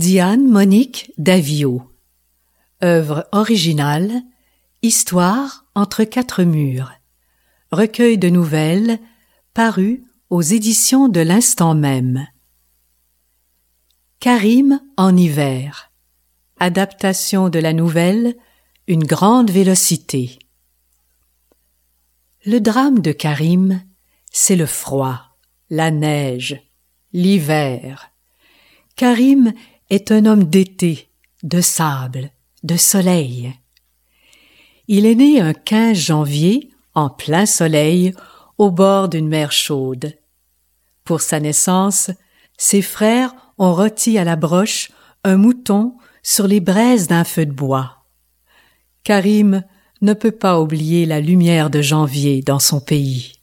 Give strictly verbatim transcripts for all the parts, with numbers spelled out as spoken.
Diane Monique Davio. Œuvre originale, Histoire entre quatre murs. Recueil de nouvelles, paru aux éditions de l'Instant même. Karim en hiver. Adaptation de la nouvelle Une grande vélocité. Le drame de Karim, c'est le froid, la neige, l'hiver. Karim est un homme d'été, de sable, de soleil. Il est né un quinze janvier, en plein soleil, au bord d'une mer chaude. Pour sa naissance, ses frères ont rôti à la broche un mouton sur les braises d'un feu de bois. Karim ne peut pas oublier la lumière de janvier dans son pays.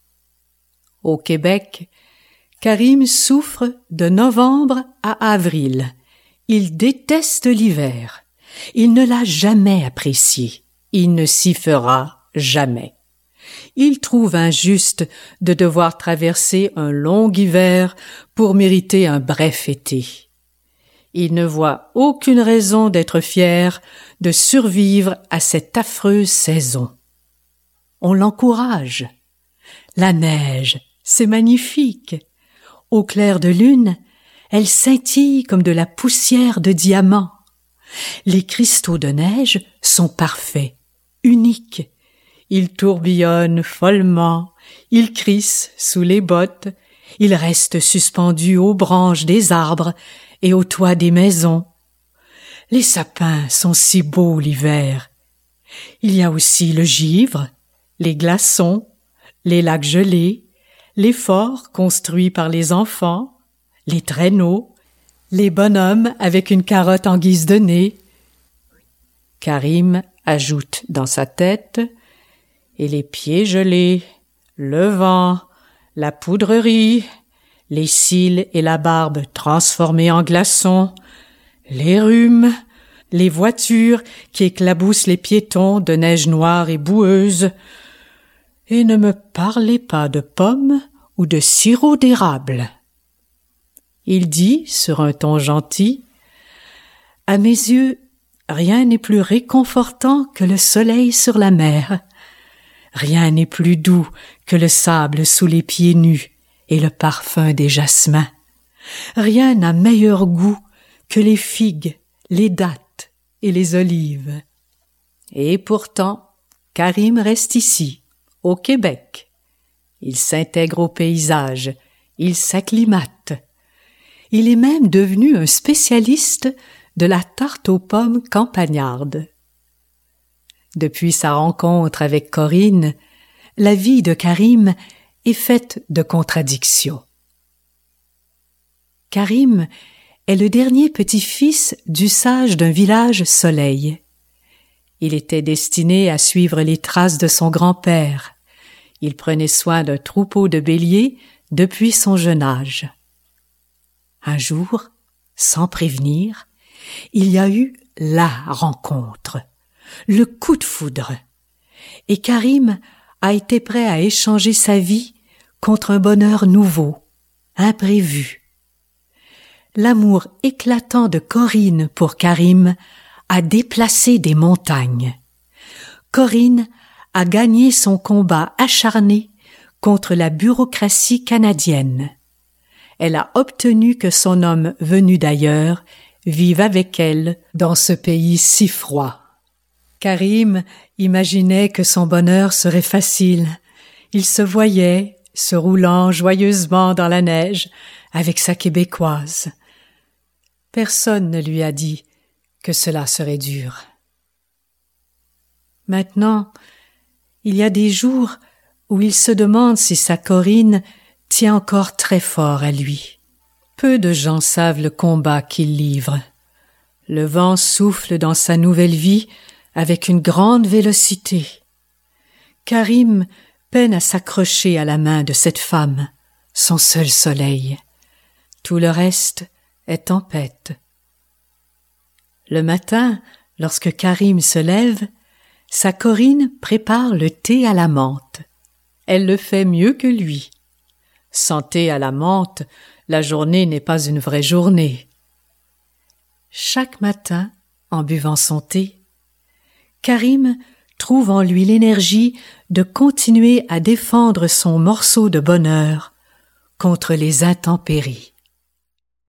Au Québec, Karim souffre de novembre à avril. Il déteste l'hiver. Il ne l'a jamais apprécié. Il ne s'y fera jamais. Il trouve injuste de devoir traverser un long hiver pour mériter un bref été. Il ne voit aucune raison d'être fier de survivre à cette affreuse saison. On l'encourage. La neige, c'est magnifique. Au clair de lune, elle scintille comme de la poussière de diamant. Les cristaux de neige sont parfaits, uniques. Ils tourbillonnent follement, ils crissent sous les bottes, ils restent suspendus aux branches des arbres et au toit des maisons. Les sapins sont si beaux l'hiver. Il y a aussi le givre, les glaçons, les lacs gelés, les forts construits par les enfants, les traîneaux, les bonhommes avec une carotte en guise de nez. Karim ajoute dans sa tête « et les pieds gelés, le vent, la poudrerie, les cils et la barbe transformés en glaçons, les rhumes, les voitures qui éclaboussent les piétons de neige noire et boueuse. Et ne me parlez pas de pommes ou de sirop d'érable. » Il dit, sur un ton gentil, « À mes yeux, rien n'est plus réconfortant que le soleil sur la mer. Rien n'est plus doux que le sable sous les pieds nus et le parfum des jasmins. Rien n'a meilleur goût que les figues, les dattes et les olives. » Et pourtant, Karim reste ici, au Québec. Il s'intègre au paysage, il s'acclimate. Il est même devenu un spécialiste de la tarte aux pommes campagnarde. Depuis sa rencontre avec Corinne, la vie de Karim est faite de contradictions. Karim est le dernier petit-fils du sage d'un village soleil. Il était destiné à suivre les traces de son grand-père. Il prenait soin d'un troupeau de béliers depuis son jeune âge. Un jour, sans prévenir, il y a eu la rencontre, le coup de foudre. Et Karim a été prêt à échanger sa vie contre un bonheur nouveau, imprévu. L'amour éclatant de Corinne pour Karim a déplacé des montagnes. Corinne a gagné son combat acharné contre la bureaucratie canadienne. Elle a obtenu que son homme venu d'ailleurs vive avec elle dans ce pays si froid. Karim imaginait que son bonheur serait facile. Il se voyait se roulant joyeusement dans la neige avec sa Québécoise. Personne ne lui a dit que cela serait dur. Maintenant, il y a des jours où il se demande si sa Corinne tient encore très fort à lui. Peu de gens savent le combat qu'il livre. Le vent souffle dans sa nouvelle vie avec une grande vélocité. Karim peine à s'accrocher à la main de cette femme, son seul soleil. Tout le reste est tempête. Le matin, lorsque Karim se lève, sa Corinne prépare le thé à la menthe. Elle le fait mieux que lui. Sans thé à la menthe, la journée n'est pas une vraie journée. chaque matin, en buvant son thé, Karim trouve en lui l'énergie de continuer à défendre son morceau de bonheur contre les intempéries.